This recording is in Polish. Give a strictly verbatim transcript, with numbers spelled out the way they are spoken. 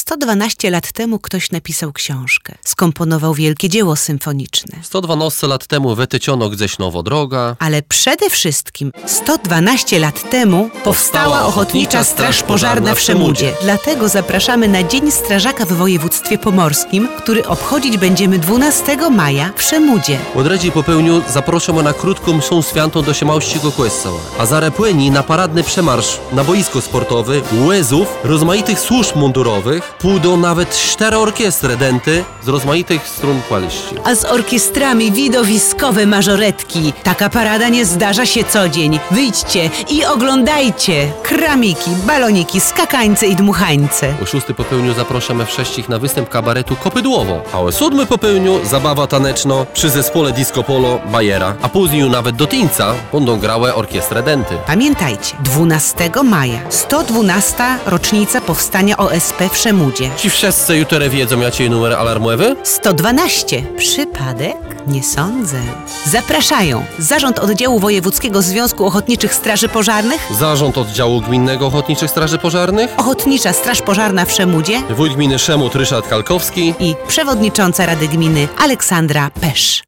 sto dwanaście lat temu ktoś napisał książkę. Skomponował wielkie dzieło symfoniczne. sto dwanaście lat temu wytyciono gdzieś nowo droga. Ale przede wszystkim sto dwanaście lat temu powstała Ochotnicza Straż Pożarna w Szemudzie. Dlatego zapraszamy na Dzień Strażaka w województwie pomorskim, który obchodzić będziemy dwunastego maja w Szemudzie. Odredzi popełniu zaproszamy na krótką mszą świętą do Siemałściego Kościoła. A za repłyni na paradny przemarsz na boisko sportowe, łezów, rozmaitych służb mundurowych, pójdą nawet cztery orkiestry denty z rozmaitych strun płaliści. A z orkiestrami widowiskowe mażoretki. Taka parada nie zdarza się co dzień. Wyjdźcie i oglądajcie. Kramiki, baloniki, skakańce i dmuchańce. O szósty popełniu zapraszamy wszystkich na występ kabaretu Kopydłowo. A o siódmy popełniu zabawa taneczno przy zespole Disco Polo Bajera. A później nawet do Tyńca będą grały orkiestrę denty. Pamiętajcie, dwunastego maja, sto dwunasta rocznica powstania O S P w Szemudzie. Ci wszyscy jutro wiedzą, jakie numer alarmowy? sto dwanaście. Przypadek? Nie sądzę. Zapraszają Zarząd Oddziału Wojewódzkiego Związku Ochotniczych Straży Pożarnych, Zarząd Oddziału Gminnego Ochotniczych Straży Pożarnych, Ochotnicza Straż Pożarna w Szemudzie wójt gminy Szemut Ryszard Kalkowski i przewodnicząca Rady Gminy Aleksandra Pesz.